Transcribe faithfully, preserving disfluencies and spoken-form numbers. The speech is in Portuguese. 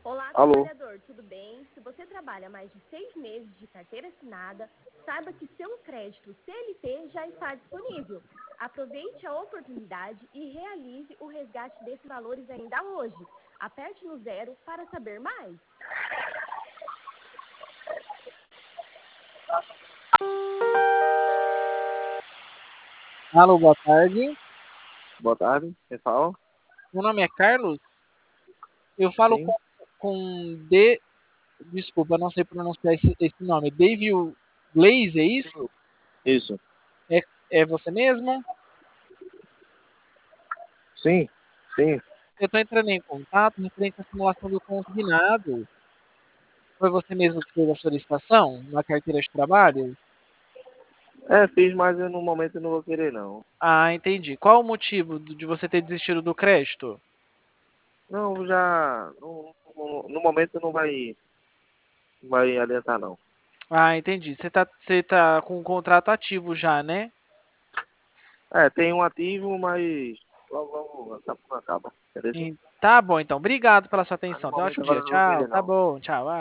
Olá, Alô? trabalhador, tudo bem? Se você trabalha mais de seis meses de carteira assinada, saiba que seu crédito C L T já está disponível. Aproveite a oportunidade e realize o resgate desses valores ainda hoje. Aperte no zero para saber mais. Alô, boa tarde. Boa tarde, quem fala? Meu nome é Carlos. Eu falo Sim, com, com D. Desculpa, não sei pronunciar esse, esse nome. David Glaze, é isso? sim. Isso. É, é você mesmo? Sim, sim. Eu estou entrando em contato referente à simulação do consignado. Foi você mesmo que fez a solicitação na carteira de trabalho? É, fiz, mas eu, no momento eu não vou querer, não. Ah, entendi. Qual o motivo do- de você ter desistido do crédito? Não, já. No, no, no momento não vai, não vai adiantar, não. Ah, entendi. Você tá, você tá com o contrato ativo já, né? É, tem um ativo, mas logo, logo acaba. acaba, entendeu? Em- Tá bom, então. Obrigado pela sua Mas no atenção. Tenha um momento ótimo agora dia. eu não vou Tchau. querer, Tá não. bom. Tchau.